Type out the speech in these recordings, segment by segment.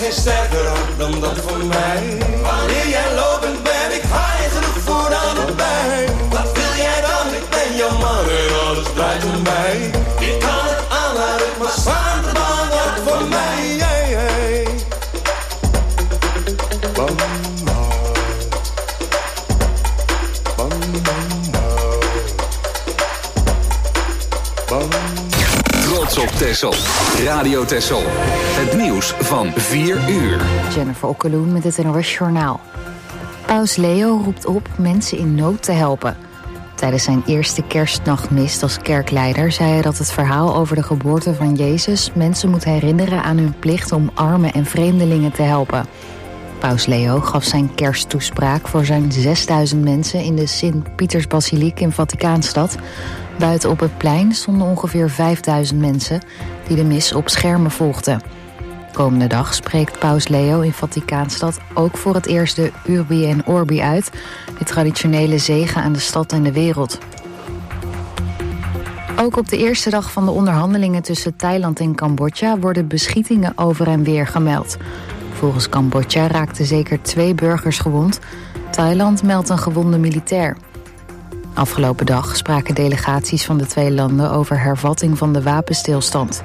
is sterker dan dat van mij. Wanneer jij lopend ben ik high, genoeg voor aan de bij. Wat wil jij dan? Ik ben jouw man en alles draait om mij. Ik kan het aanhouden, maar slaan de baan wordt voor mij. Hey, hey. Trots op Texel. Radio Texel. Het nieuws van 4 uur. Jennifer Okkeloen met het NOS Journaal. Paus Leo roept op mensen in nood te helpen. Tijdens zijn eerste kerstnachtmis als kerkleider zei hij dat het verhaal over de geboorte van Jezus mensen moet herinneren aan hun plicht om armen en vreemdelingen te helpen. Paus Leo gaf zijn kersttoespraak voor zijn 6000 mensen in de Sint-Pietersbasiliek in Vaticaanstad. Buiten op het plein stonden ongeveer 5000 mensen die de mis op schermen volgden. Komende dag spreekt Paus Leo in Vaticaanstad ook voor het eerst de Urbi en Orbi uit, de traditionele zegen aan de stad en de wereld. Ook op de eerste dag van de onderhandelingen tussen Thailand en Cambodja worden beschietingen over en weer gemeld. Volgens Cambodja raakten zeker 2 burgers gewond. Thailand meldt een gewonde militair. Afgelopen dag spraken delegaties van de 2 landen over hervatting van de wapenstilstand.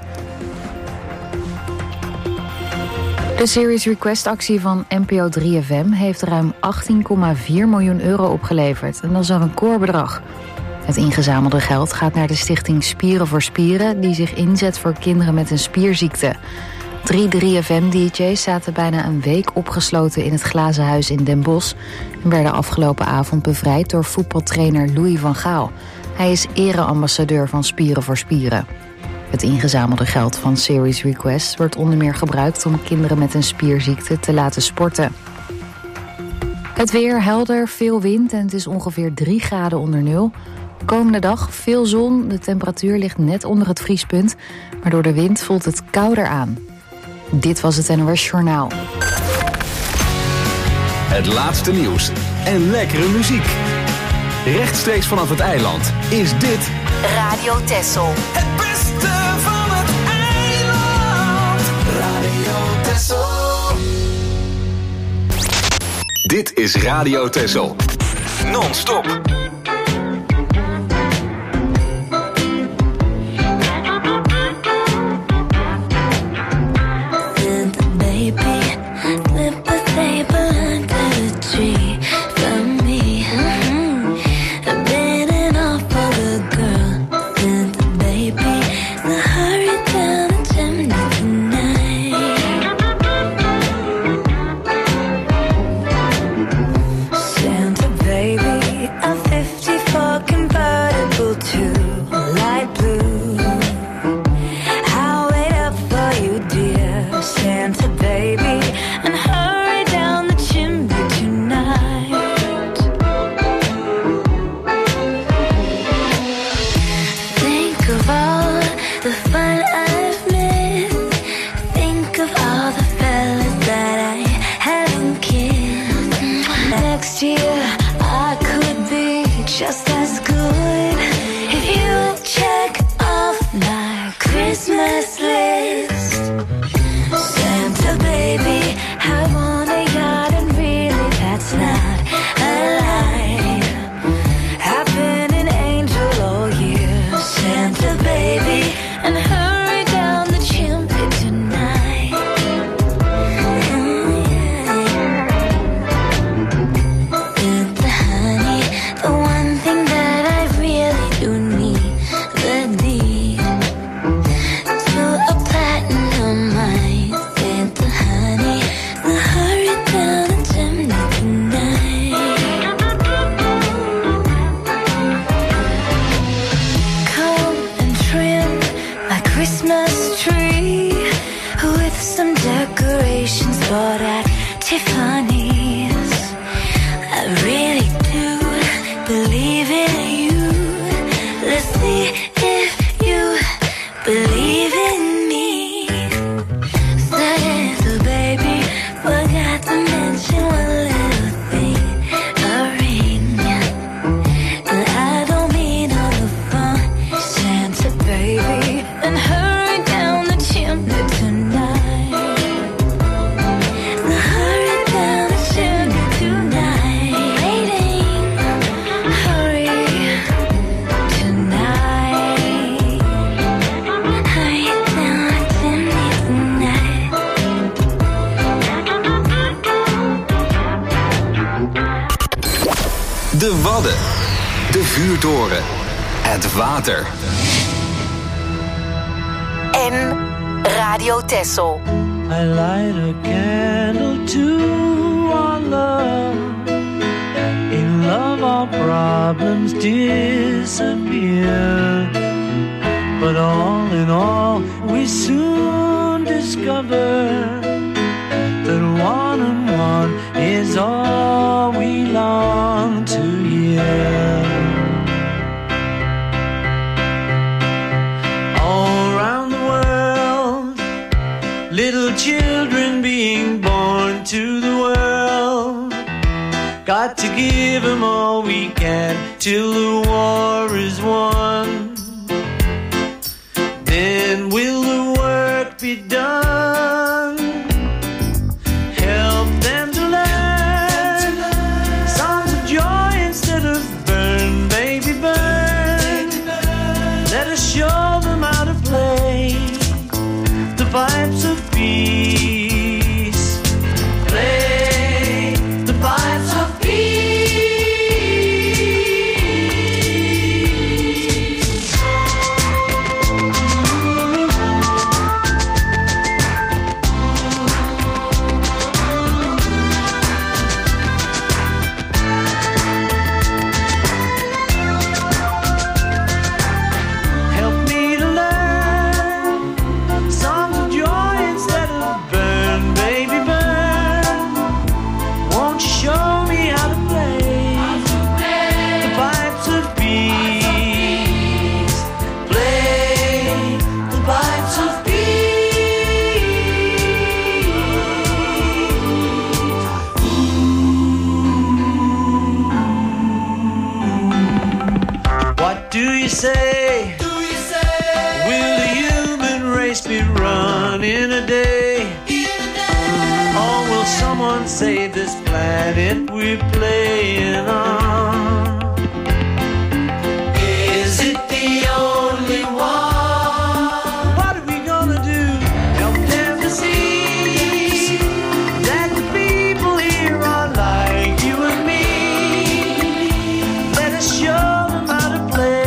De Serious Request actie van NPO 3FM heeft ruim 18,4 miljoen euro opgeleverd. En dat is een recordbedrag. Het ingezamelde geld gaat naar de stichting Spieren voor Spieren, die zich inzet voor kinderen met een spierziekte. 3 3FM-dj's zaten bijna een week opgesloten in het Glazen Huis in Den Bosch en werden afgelopen avond bevrijd door voetbaltrainer Louis van Gaal. Hij is ereambassadeur van Spieren voor Spieren. Het ingezamelde geld van Serious Request wordt onder meer gebruikt om kinderen met een spierziekte te laten sporten. Het weer helder, veel wind en het is ongeveer 3 graden onder nul. Komende dag veel zon, de temperatuur ligt net onder het vriespunt, maar door de wind voelt het kouder aan. Dit was het NOS Journaal. Het laatste nieuws en lekkere muziek. Rechtstreeks vanaf het eiland is dit Radio Texel. Het beste van het eiland. Radio Texel. Dit is Radio Texel. Non-stop. vuurtoren, het water. En Radio Texel. I light a candle to our love. In love our problems disappear. But all in all we soon discover that one and one is all we long to hear. All around the world, little children being born to the world. Got to give them all we can till the war is won. Then will the work be done? Help them to learn songs of joy instead of burn, baby, burn. Let us show them how to play the pipes of peace. Play the pipes of peace. Will the human race be run in a day? Or will someone save this planet we're playing on? Is it the only one? What are we gonna do? Help them to see that the people here are like you and me. Let us show them how to play.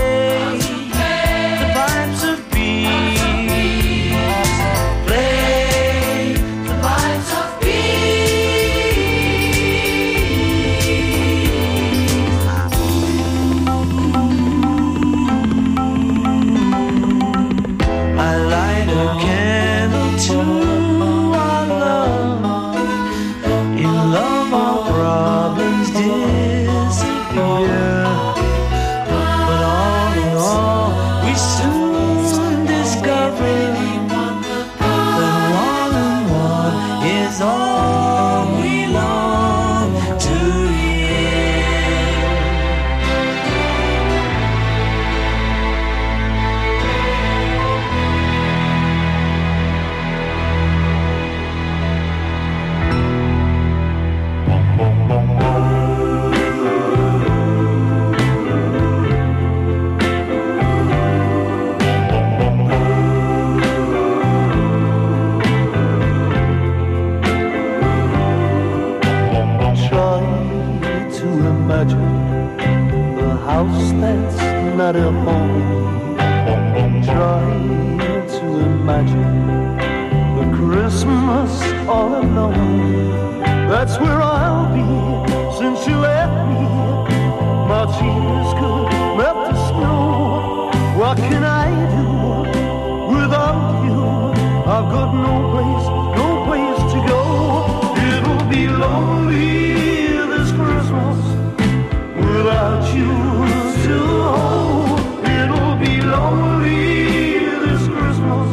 Not a home. Try to imagine the Christmas all alone. That's where I'll be since you left me. My tears could melt the snow. What can I do without you? I've got no place to go. It'll be lonely this Christmas without you to hold. It'll be lonely this Christmas,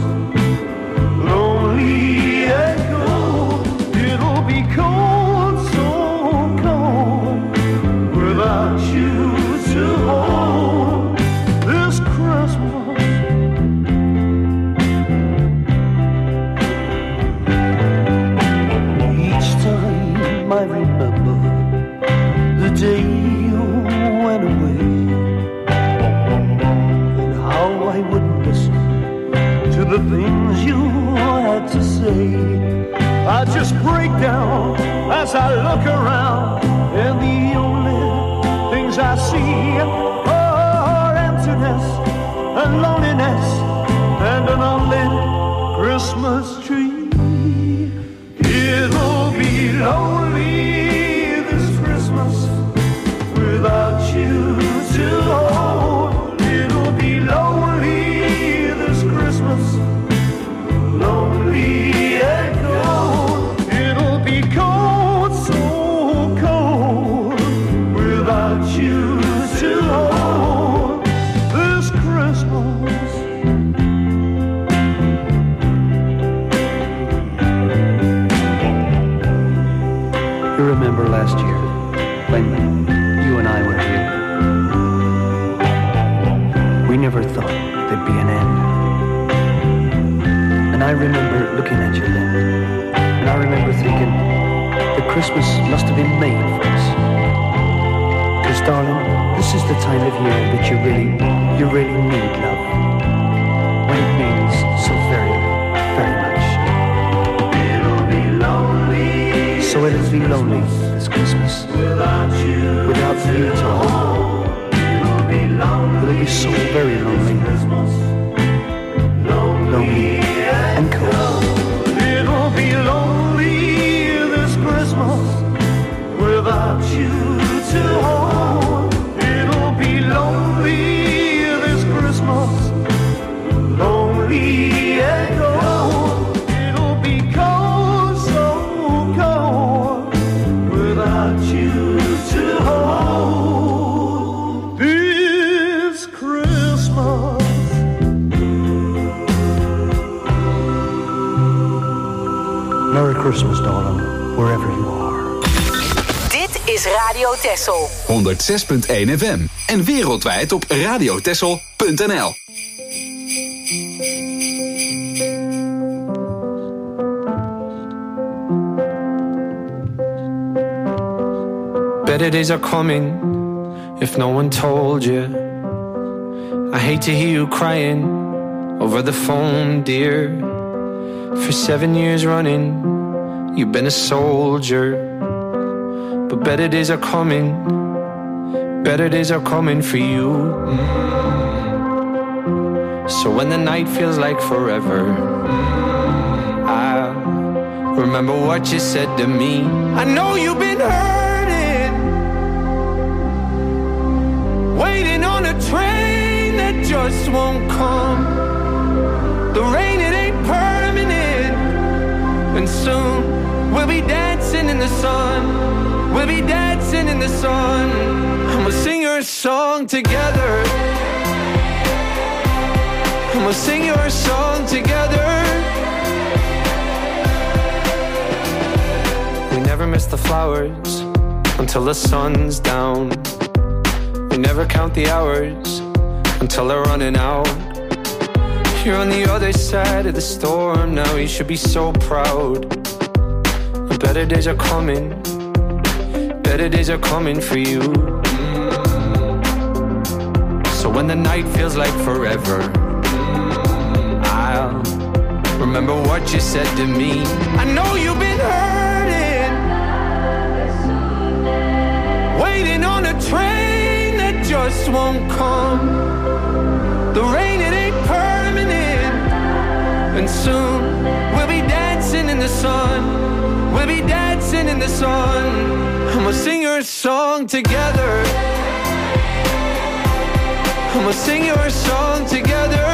lonely and cold. It'll be cold, so cold, without you to hold this Christmas. Each time I remember the day you went away, I wouldn't listen to the things you had to say. I just break down as I look around, and the only things I see are emptiness and loneliness and an unlit Christmas tree. It'll be lonely this Christmas without you to hold. It'll be lonely this Christmas, lonely and cold. It'll be cold, so cold, without you to hold this Christmas. You remember last year when you and I were here? We never thought there'd be an end. And I remember looking at you then, and I remember thinking that Christmas must have been made for us. Because darling, this is the time of year that you really need love. When it means so very, very much. It'll be lonely. So it'll be lonely this Christmas Without you to hold. It'll be lonely. It'll be so very lonely, lonely and cold. It'll be lonely this Christmas without you to hold. It'll be lonely this Christmas, lonely and cold. It'll be cold, so cold, without you to hold this Christmas. Merry Christmas, darling, wherever you are. Dit is Radio Texel. 106.1 FM. En wereldwijd op radiotexel.nl. Better days are coming, if no one told you. I hate to hear you crying over the phone, dear. For 7 years running, you've been a soldier. But better days are coming, better days are coming for you. So when the night feels like forever, I remember what you said to me. I know you've been hurting, waiting on a train that just won't come. The rain, it ain't permanent, and soon we'll be dancing in the sun. We'll be dancing in the sun, and we'll sing your song together. And we'll sing your song together. We never miss the flowers until the sun's down. We never count the hours until they're running out. You're on the other side of the storm now, you should be so proud. The better days are coming, better days are coming for you. So when the night feels like forever, I'll remember what you said to me. I know you've been hurting, waiting on a train that just won't come. The rain, it ain't permanent, and soon we'll be dancing in the sun. We'll be dancing in the sun, and we'll sing your song together. And we'll sing your song together.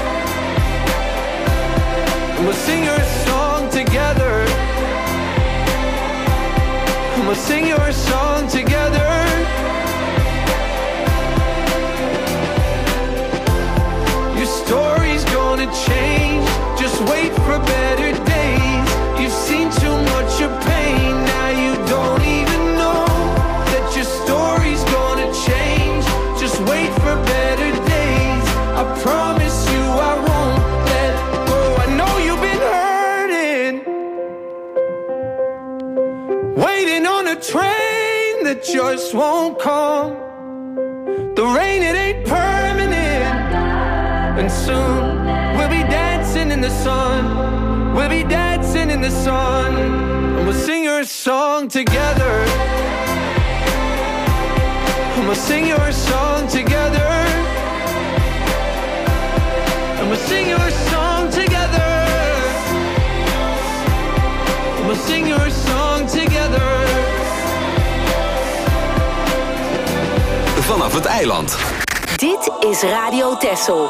And we'll sing your song together. And we'll sing your song together. Your story's gonna change, just wait for better days. You've seen too much of pain, now you don't even know that your story's gonna change. Just wait for better days. I promise you I won't let go. I know you've been hurting, waiting on a train that just won't come. The rain, it ain't permanent, and soon we'll be dancing in the sun. We'll be dancing in the sun, and we'll sing your song together. And we'll sing your song together. het eiland. Dit is Radio Texel.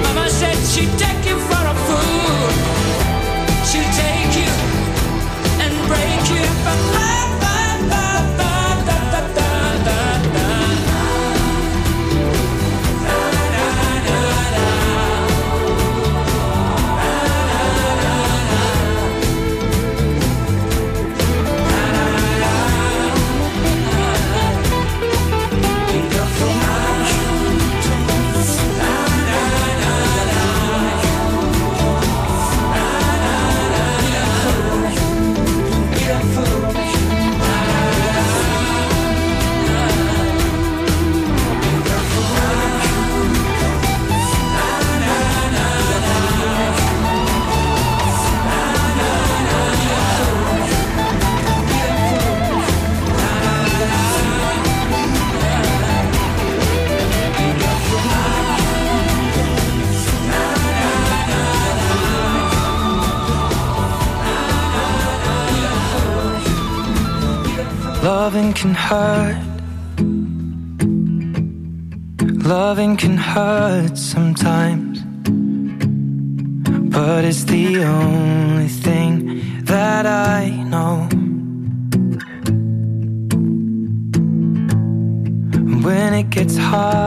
She'll take you and Loving can hurt. Loving can hurt sometimes, but it's the only thing that I know. When it gets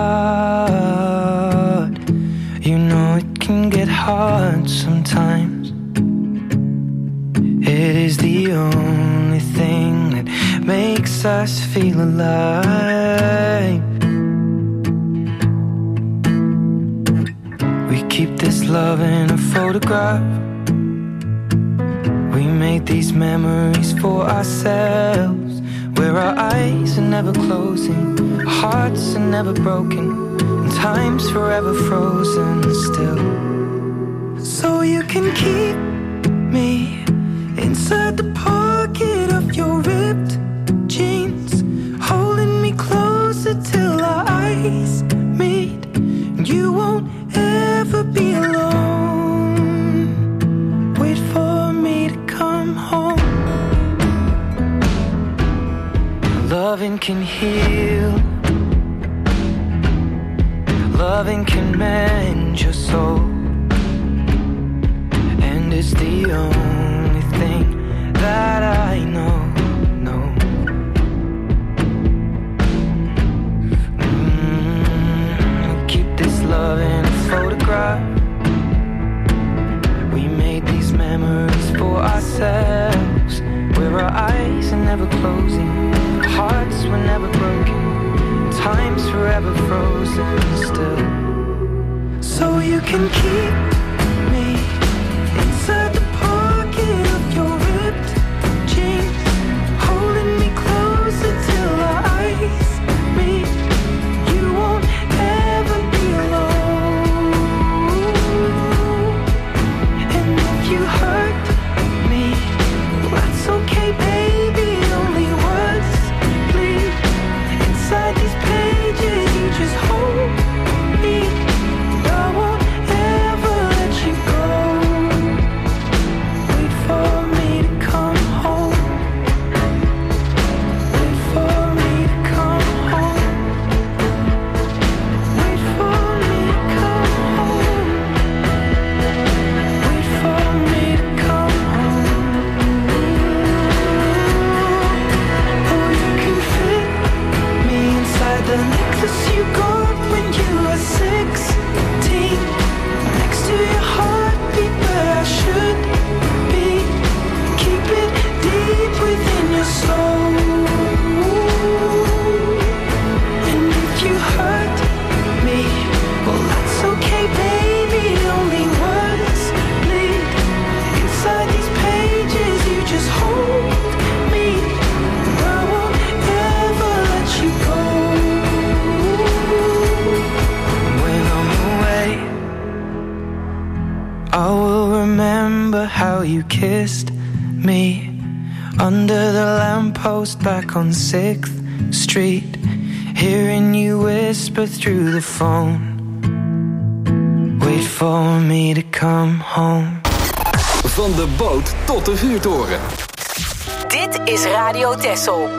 hard, you know it can get hard sometimes. It is the only thing that makes us feel alive. We keep this love in a photograph. We made these memories for ourselves, where our eyes are never closing, our hearts are never broken, and time's forever frozen still. So you can keep me inside the pocket of your ripped jeans, holding me closer till our eyes meet, and you won't ever be alone. Wait for me to come home. Loving can heal. Loving can mend your soul, and it's the only thing that I know. Keep this love in a photograph. We made these memories for ourselves, where our eyes are never closing, our hearts were never broken, time's forever frozen still. So you can keep me inside the pocket of your ripped jeans, holding me closer till our eyes meet. You won't ever be alone. And if you hurt me, well, that's okay, baby. Only words bleed inside these pages. You just hold me. I won't ever let you go. Wait for me to come home. Wait for me to come home. Wait for me to come home. Wait for me to come home. Oh, you can fit me inside the necklace you got when you were 16, next to your heartbeat where I should be. Keep it deep within your soul. And if you hurt me, well, that's okay, baby. Only words bleed inside these pages. You just hold me. I won't ever let you go. When I'm away, I will remember how you kissed me under the lamppost back on 6th Street, hearing you whisper through the phone. Wait for me to come home. Van de boot tot de vuurtoren. Dit is Radio Texel.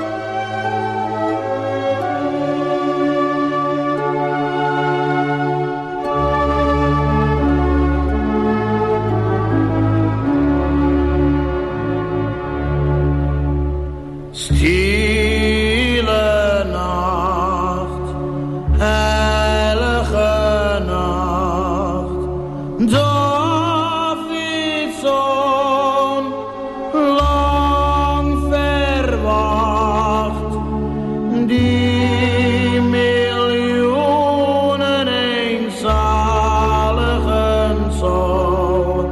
Stille nacht, heilige nacht, Davidson, lang verwacht, die miljoenen eenzaligen zal,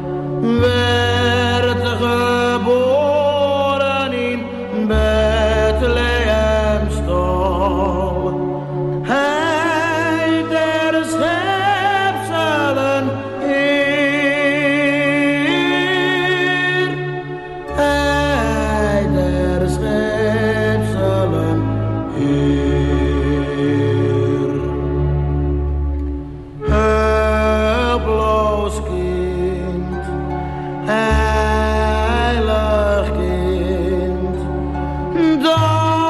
werd geboren in Bethlehem stal. Hij der schepselen Heer, hij der schepselen Heer. Hulploos kind, heilig kind,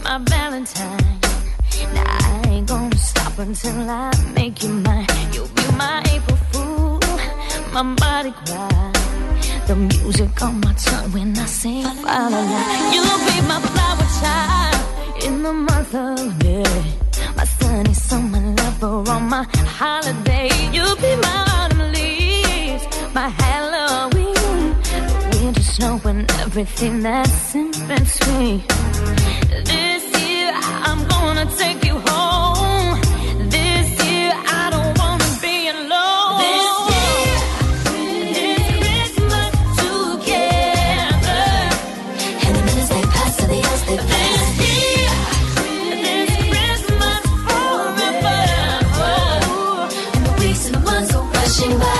my Valentine. Now I ain't gonna stop until I make you mine. You'll be my April Fool, my Mardi Gras. The music on my tongue when I sing la la la. You'll be my flower child in the month of May. My sunny summer lover on my holiday. You'll be my autumn leaves, my Halloween, the winter snow and everything that's in between. This year I'm gonna take you home. This year I don't wanna be alone. This year, this Christmas together. And the minutes they pass to the years they pass. This Christmas forever. And the weeks and the months go rushing by.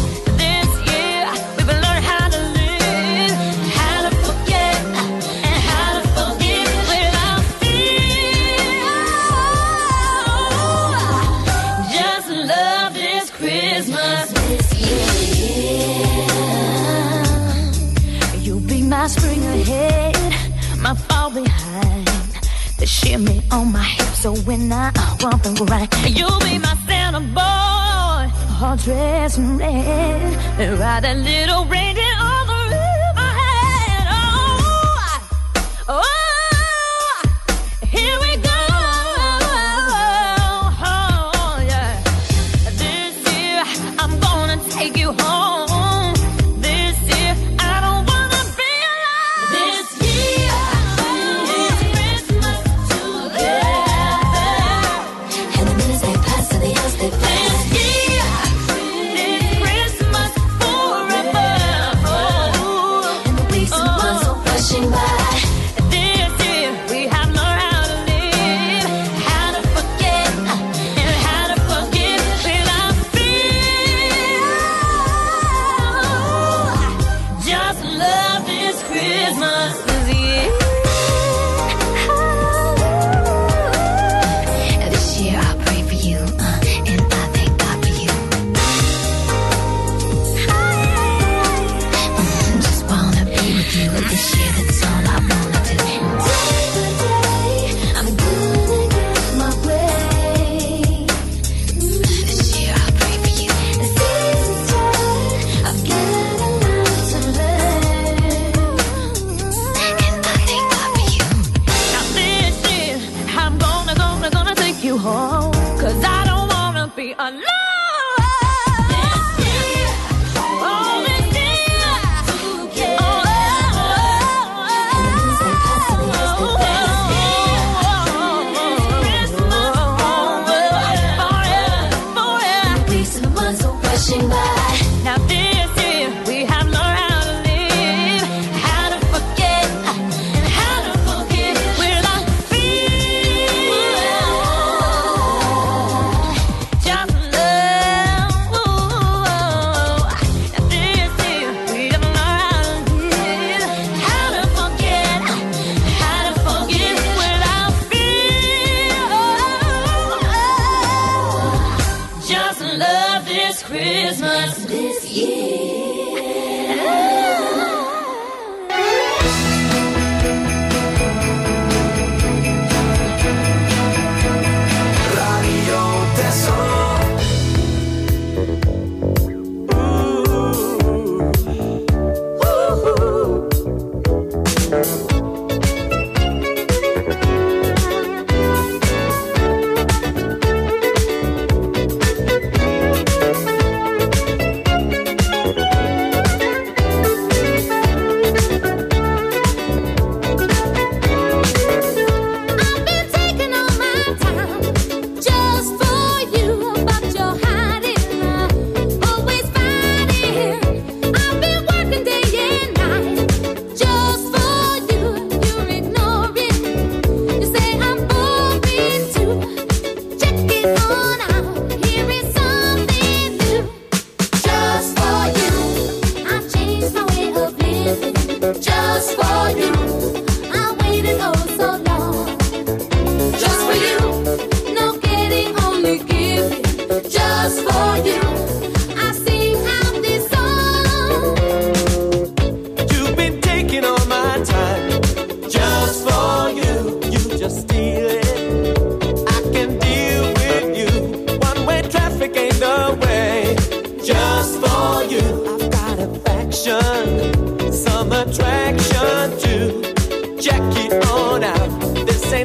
My spring ahead, my fall behind. The shimmy on my hips, so when I bump and grind, you'll be my Santa boy, all dressed in red, and ride that little reindeer on the roof of my head. Oh, here we go. Oh, yeah. This year I'm gonna take you home.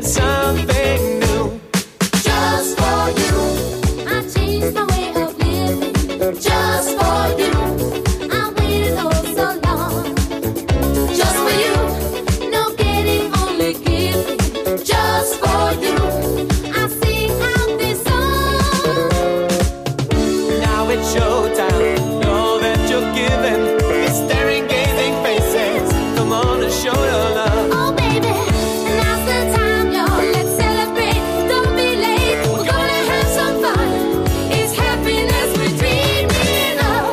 something new. Just for you, I changed my way of living. Just for you, I waited oh so long. Just for you, no getting, only giving. Just for you, I sing out this song. Now it's showtime. Know that you're giving. These staring, gazing faces. Come on and show your love. Oh baby, now's the time, y'all. Let's celebrate. Don't be late. We're gonna have some fun. It's happiness we're dreaming of.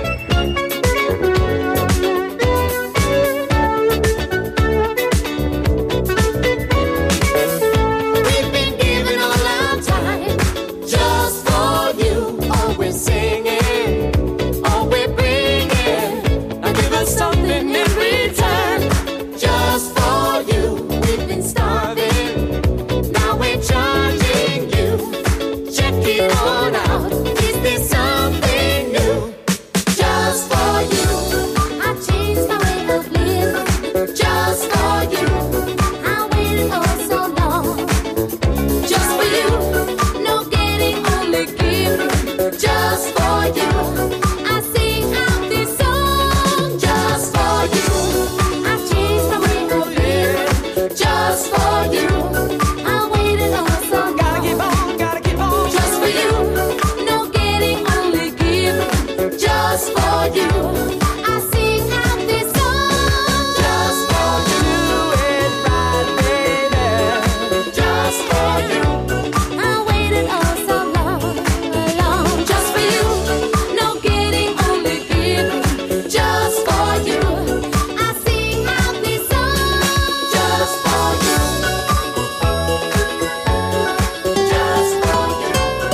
We've been giving all our time just for you. Oh, we're singing. Oh, we're bringing. Now give us something in return. Just for you, we've been starving. Now we're charging you. Check it on out. Is there something new? Just for you, I changed my way of living. Just for you, I waited oh so long. Just for you, no getting, only giving. Just for you, I sing out this song. Just for you, I changed my way of living. Just for you, I waited oh so long. Gotta keep on, gotta keep on. Just for you, no getting, only giving. Just for you, I sing out this song. Just for you, Do it right, baby. just for you, I waited oh so long, long. Just for you, no getting, only giving. Just for you, I sing out this song. Just for you, just for you.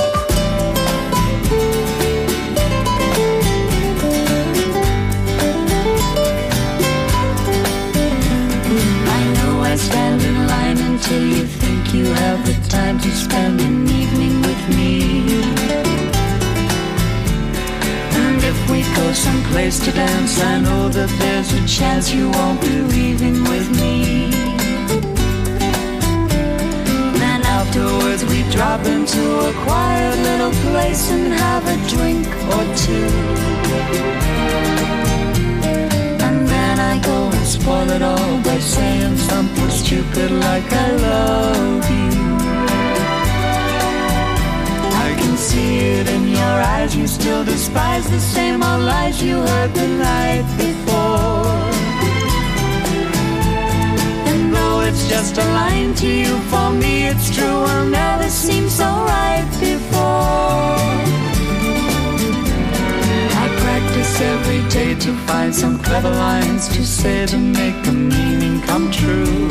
I know I stand in line until you think you have the time to spend an evening with me. And if we go someplace to dance, I know that there's a chance you won't be leaving with me. Then afterwards we drop into a quiet little place and have a drink or two. And then I go and spoil it all by saying something stupid like I love you. I can see it in your eyes, you still despise the same old lies you heard the night before. And though it's just a line to you, for me it's true, I'll never seem so right before. I practice every day to find some clever lines to say to make the meaning come true.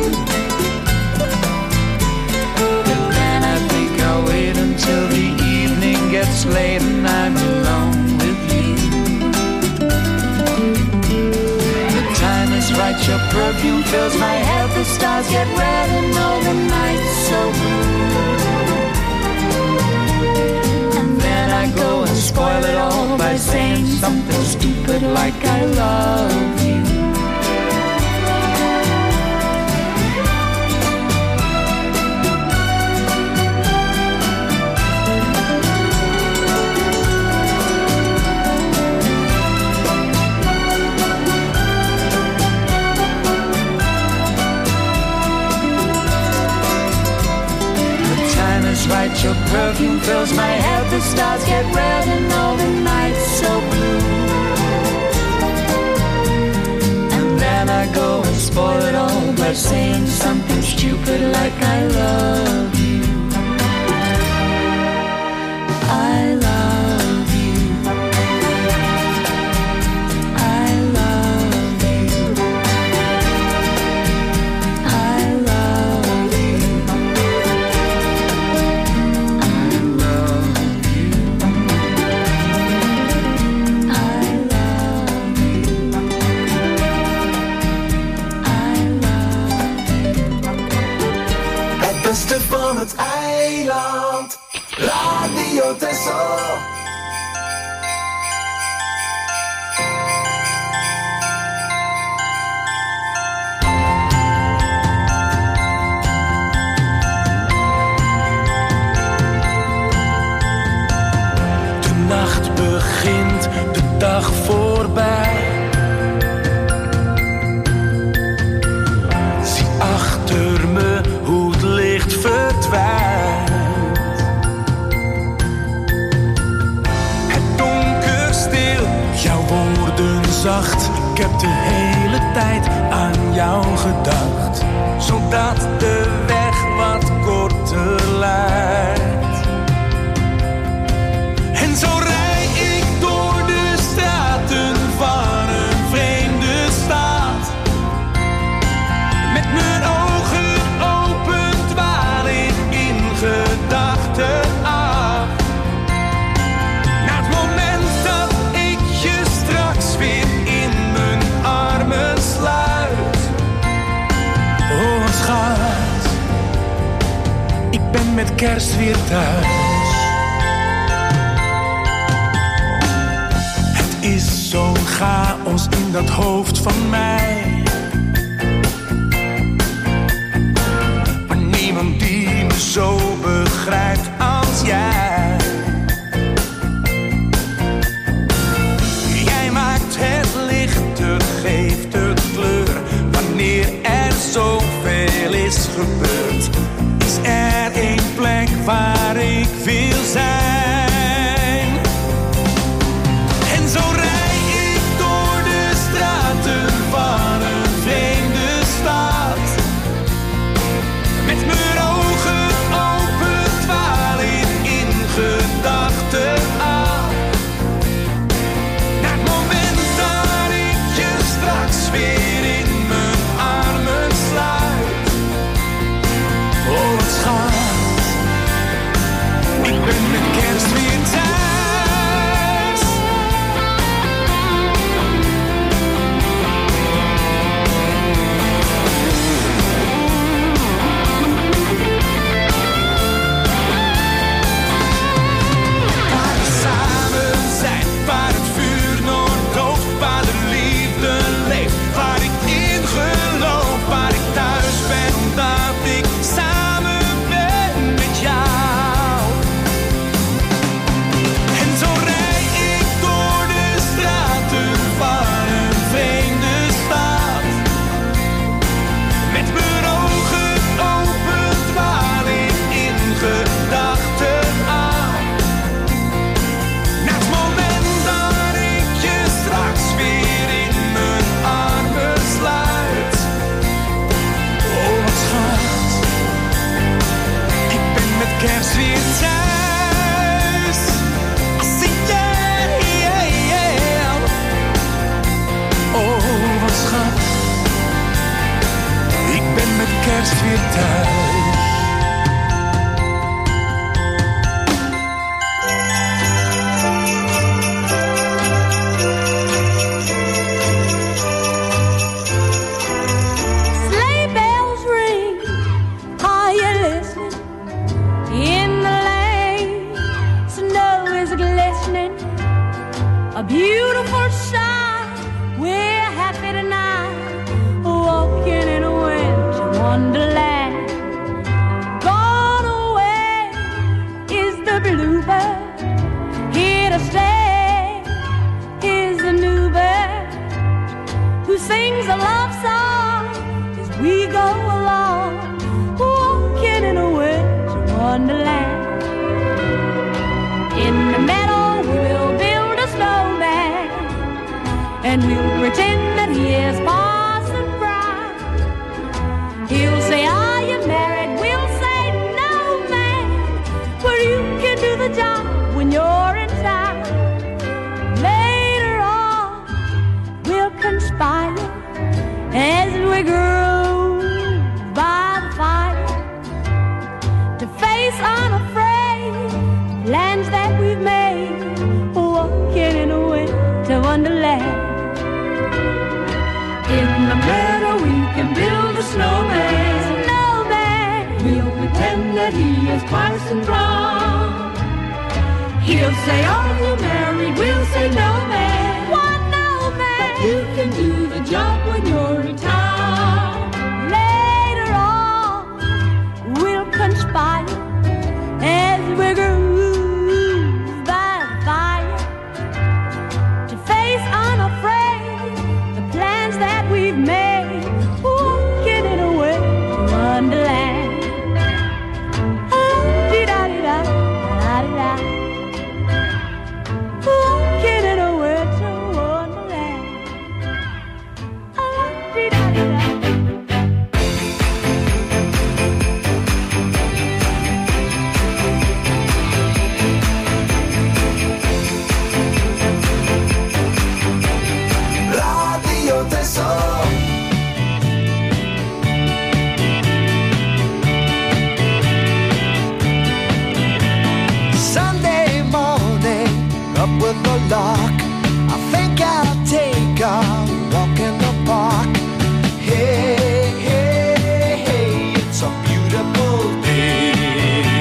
But then I think I'll wait until the evening gets late and I'm alone with you. The time is right, your perfume fills my head, the stars get red and all the nights so blue. And then I go and spoil it all by saying something stupid like I love you. Right, your perfume fills my head, the stars get red and all the nights so blue. And then I go and spoil it all by saying something stupid like I love you. I love you. I love you. I love you. Beste van het eiland, Radio Texel. ben met kerst weer thuis. Het is zo'n chaos in dat hoofd van mij. Maar niemand die me zo begrijpt als jij. Jij maakt het lichter, geeft het kleur. Wanneer er zoveel is gebeurd, is er één plek waar ik wil zijn. En zo rijd ik door de straten van een vreemde stad. Met mijn ogen open dwaal ik in gedachten af. Naar het moment dat ik je straks weer in mijn armen sluit. Oh, wat schat, ik ben met kerst weer thuis. Waar we samen zijn, waar het vuur nooit dooft, waar de liefde leeft, waar ik in geloof, waar ik thuis ben, omdat ik samen ben met jou. En zo rijd ik door de straten van een vreemde stad. Met mijn ogen open dwaal ik in gedachten af. Naar het moment dat ik je straks weer in mijn armen sluit. Oh, wat schat, ik ben met kerst weer thuis. I see yeah. Oh, wat schat, ik ben met kerst weer thuis. Sleigh bells ring, are you listening? In the lane, snow is glistening. A beautiful sight, we're happy tonight, walking in a winter wonderland. Gone away is the bluebird, here to stay is the new bird, who sings a love song as we go along, walking in a winter wonderland. In the meadow we'll build a snowman, and we'll pretend that he is Parson Brown. He'll say, are you married? We'll say, no, man, but you can do the job when you're in town. Later on we'll conspire as we grow by the fire to face unafraid plans that we've made, walking in a winter wonderland. In the meadow we can build a snowman. We'll pretend that he is Parson Brown. He'll say, are you married? We'll say, no, man. What, no, man? But you can do the job when you're in town. Later on we'll conspire as we groove by the fire to face unafraid the plans that we've made, walking in a winter wonderland. Ah-dee-da-dee-da-da-da-da. Walking in a winter wonderland. Ah-dee-da-dee-da. Radio Tesoro. Sunday morning, up with the lark. I think I'll take a walk in the park. Hey, hey, hey, it's a beautiful day.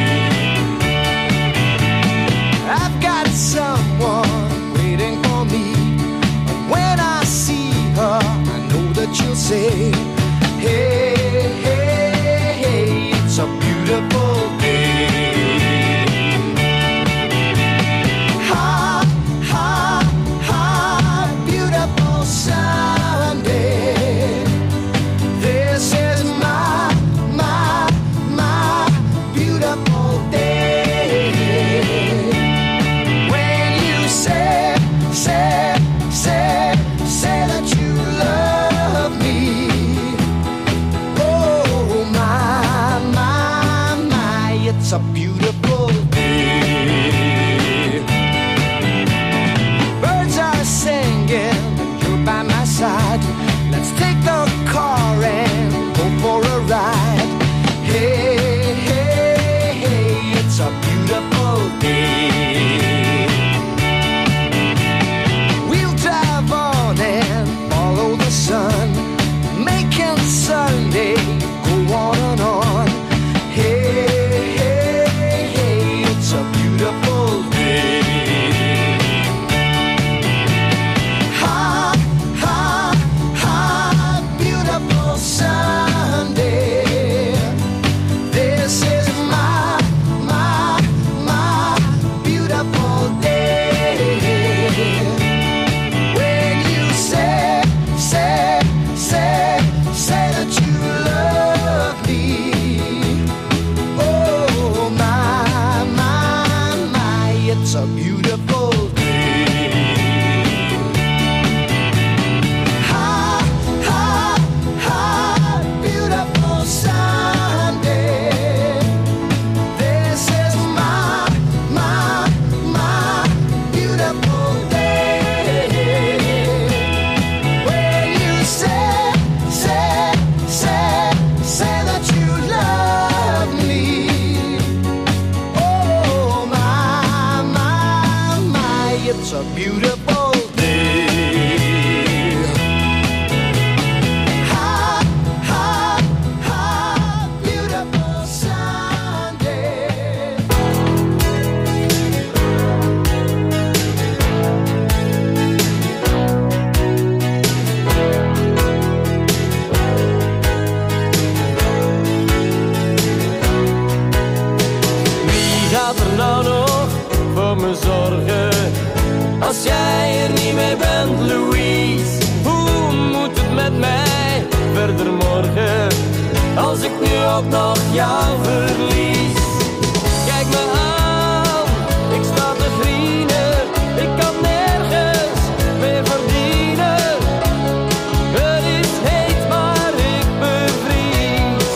a beautiful day. Birds are singing, and you're by my side. Let's take the car and go for a ride. Hey, hey, hey, it's a beautiful day. We'll drive on and follow the sun, making Sunday go on and on. Hey, hey, hey, it's a beautiful day. Ha, ha, ha, beautiful Sunday. This is my beautiful day. When you say that you love me. Oh my, it's a beautiful day. Ha, ha, ha, beautiful Sunday. This is my beautiful day. When you say that you love me. Oh my, it's a beautiful day. Ha, ha, ha, beautiful Sunday. Wie gaat er nou nog voor me zorgen? Als jij er niet meer bent, Louise. Hoe moet het met mij verder morgen? Als ik nu ook nog jou verlies. Kijk me aan, ik sta te grienen. Ik kan nergens meer verdienen. Het is heet, maar ik bevries.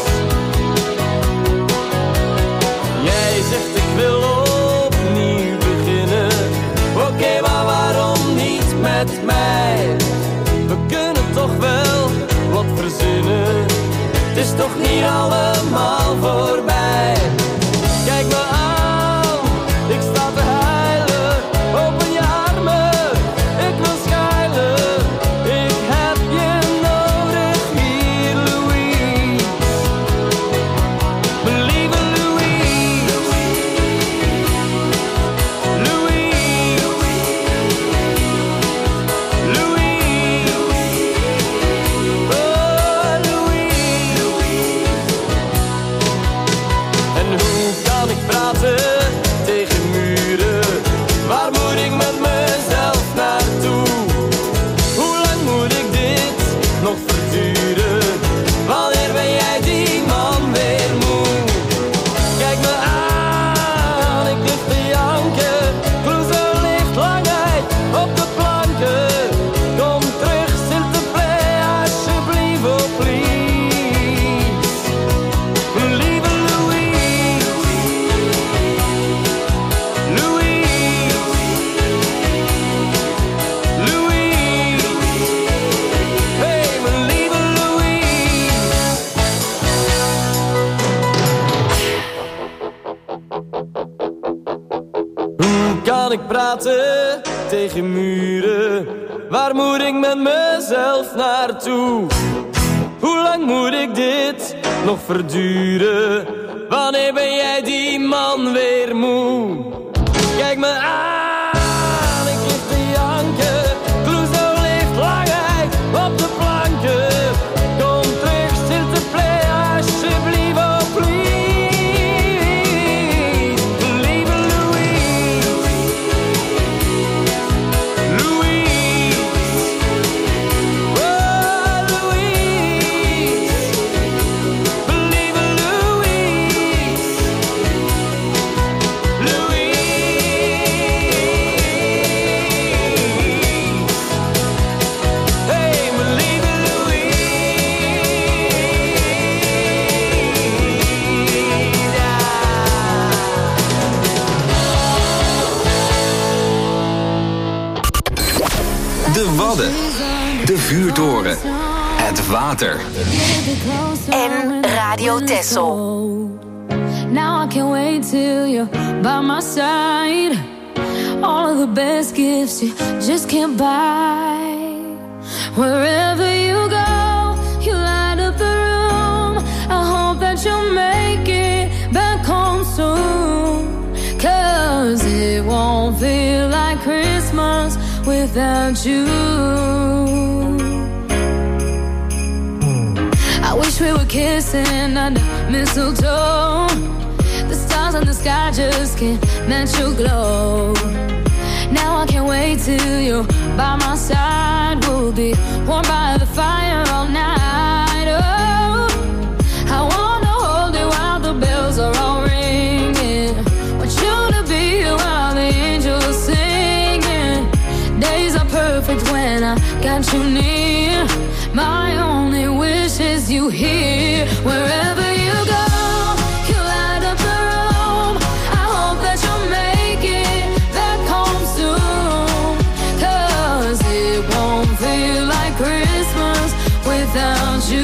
Jij zegt ik wil opnieuw beginnen. Oké, maar waarom niet met mij? We kunnen toch wel wat verzinnen. Het is toch niet allemaal voorbij. Kijk me aan, ik sta te huilen. Open je armen, ik wil schuilen. Ik heb je nodig hier, Louise. Mijn lieve Louise. Louise. Louise. Oh, Louise. En hoe kan ik praten tegen muren? Waar moet ik met mezelf naartoe? Hoe lang moet ik dit nog verduren? Wanneer ben jij die man weer moe? Kijk me aan, ik lig te janken. Clouseau ligt lang uit op de planken. Kom terug, s'il te plaît, alsjeblieft, oh please. Mijn lieve Louise. Louise. Louise. Hey, mijn lieve Louise. Hoe kan ik praten tegen muren? Waar moet ik met mezelf naartoe? Hoe lang moet ik dit nog verduren? Wanneer ben jij die man weer moe? Kijk me aan, ik lig te janken. Clouseau ligt lang uit op de planken. Kom terug, s'il te plaît, alsjeblieft, oh please. Lieve Louise. Louise. Oh, Louise. Lieve Louise. Louise. Wadden, de vuurtoren, het water. En Radio Texel. Now I can't wait till you're by my side. All of the best gifts you just can't buy. Wherever you go, you light up the room. I hope that you'll make it back home soon. 'Cause it won't feel like Christmas without you. I wish we were kissing under mistletoe. The stars in the sky just can't match your glow. Now I can't wait till you're by my side. We'll be warm by the fire all night. Oh, I wanna hold you while the bells are all ringing. Want you to be here while the angels singing. Days are perfect when I got you near. My only wish is you here. Wherever you go, you light up the room. I hope that you'll make it back home soon. 'Cause it won't feel like Christmas without you.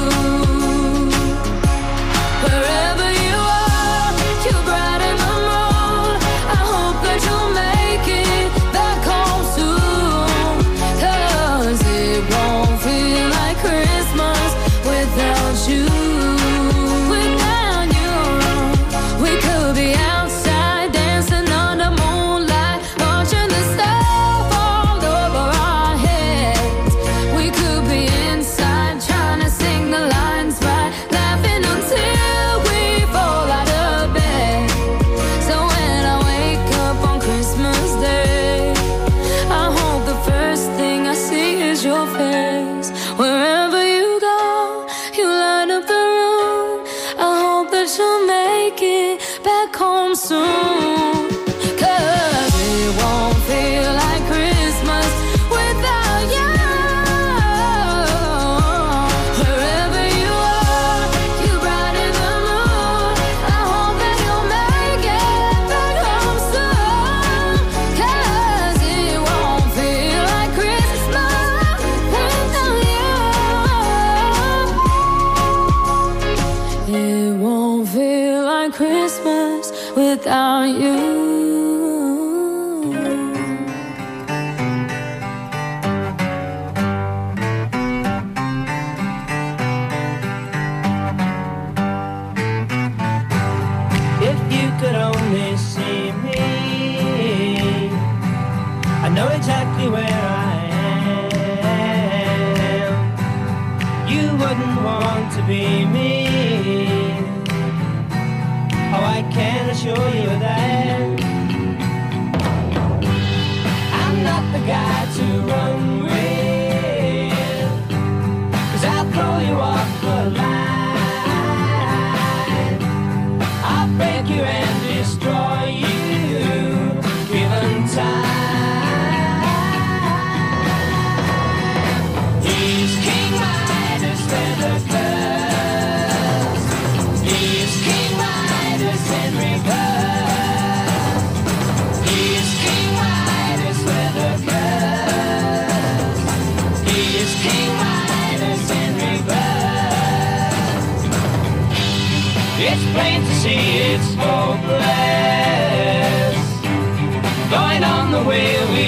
Wherever you are, you're bright in the moon. I hope that you'll make it back home soon. 'Cause it won't feel like Christmas without you. Without you, we could be outside dancing under moonlight, watching the snow fall over our heads. We could be inside trying to sing the lines right, laughing until we fall out of bed. So when I wake up on Christmas Day, I hope the first thing I see is your face. Wherever you go, you light up the room. I hope that you'll make it back home soon. 'Cause it won't feel like Christmas without you. Wherever you are, you bright in the moon. I hope that you'll make it back home soon. 'Cause it won't feel like Christmas without you. It won't feel like Christmas without you. If you could only see me, I know exactly where I am. You wouldn't want to be me. Oh, I can assure you that I'm not the guy to run with, 'cause I'll throw you off the line. I'll break you and destroy you, given time. He's King Midas with the curse. He's King Midas in reverse. He's King Midas with the curse. He's King Midas in reverse. It's plain to see it's hopeless, going on the way we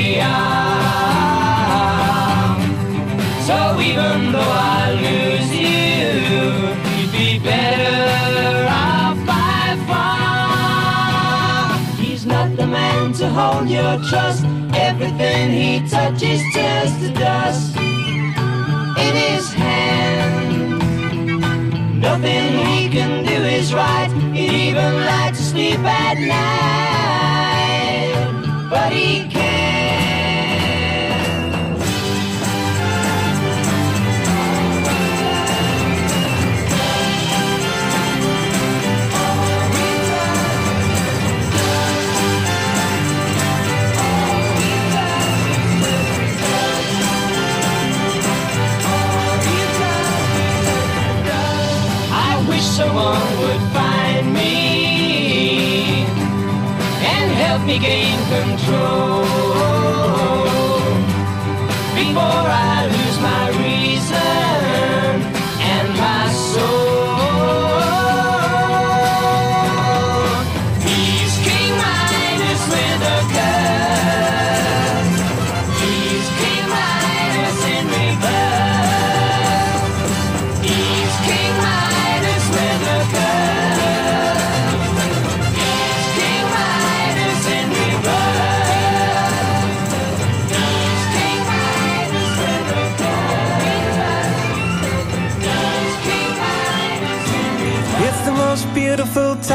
are. So even though I lose you, you'd be better off by far. He's not the man to hold your trust. Everything he touches turns to dust in his hand. Nothing he can do is right. He'd even like to sleep at night, but he can't. I wish someone would find me and help me gain control. Before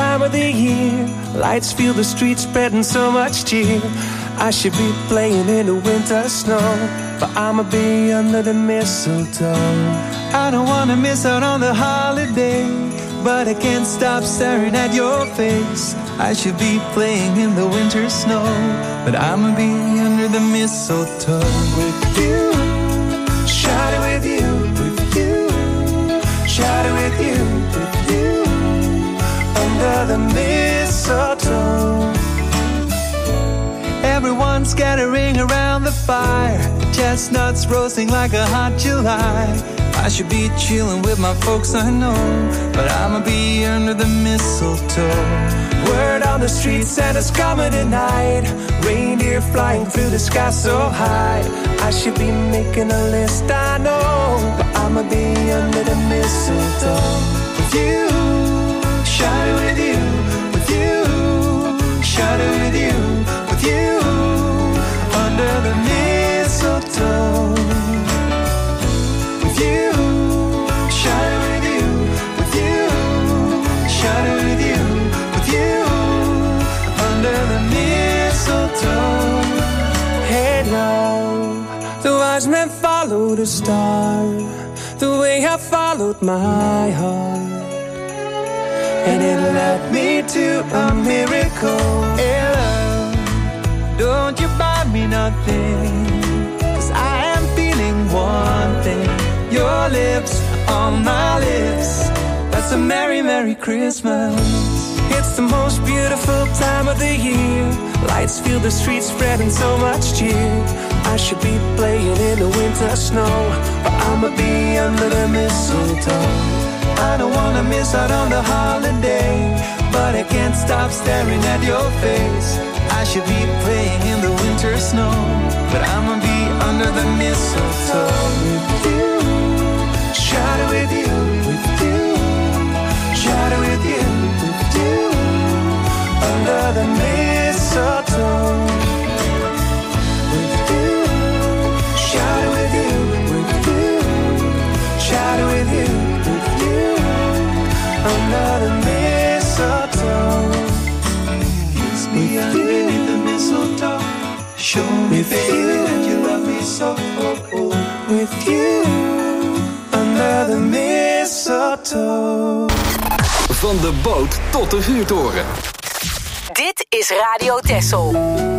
time of the year. Lights fill the streets, spreading so much cheer. I should be playing in the winter snow, but I'ma be under the mistletoe. I don't wanna miss out on the holiday, but I can't stop staring at your face. I should be playing in the winter snow, but I'ma be under the mistletoe. With you, shout it with you, with you, shout it with you, with you, under the mistletoe. Everyone's gathering around the fire, chestnuts roasting like a hot July. I should be chilling with my folks, I know, but I'ma be under the mistletoe. Word on the street, Santa's coming tonight. Reindeer flying through the sky so high. I should be making a list, I know, but I'ma be under the mistletoe. With you, shout it with you, with you, shout it with you, with you, under the mistletoe. With you, shout it with you, with you, shout it with you, with you, under the mistletoe. Hey love, the wise men followed the star, the way I followed my heart, and it led me to a miracle. Hey love, don't you buy me nothing, 'cause I am feeling one thing. Your lips on my lips, that's a merry, merry Christmas. It's the most beautiful time of the year. Lights fill the streets, spreading so much cheer. I should be playing in the winter snow, but I'ma be under the mistletoe. I don't wanna miss out on the holiday, but I can't stop staring at your face. I should be playing in the winter snow, but I'ma be under the mistletoe. With you, shout it with you, with you, shout it with you, with you, under the mistletoe. With you, shout it with you, with you, shout it with you, with you, under the mistletoe. Kiss me underneath the mistletoe. Show me, baby, that you love me so. With you, under the mistletoe. Van de boot tot de vuurtoren. Dit is Radio Texel.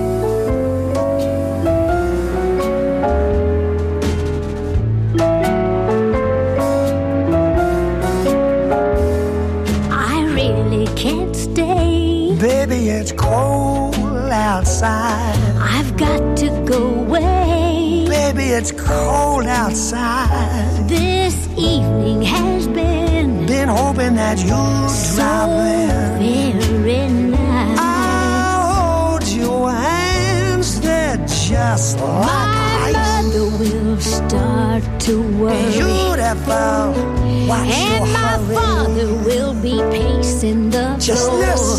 I really can't stay. Baby, it's cold outside. I've got to go away. Baby, it's cold outside. This evening has been hoping that you'd drop in. Very nice. I'll hold your hands, they're just like My ice. mother will start to worry, Beautiful, watch and your my hurry. father will be pacing the Just floor. listen.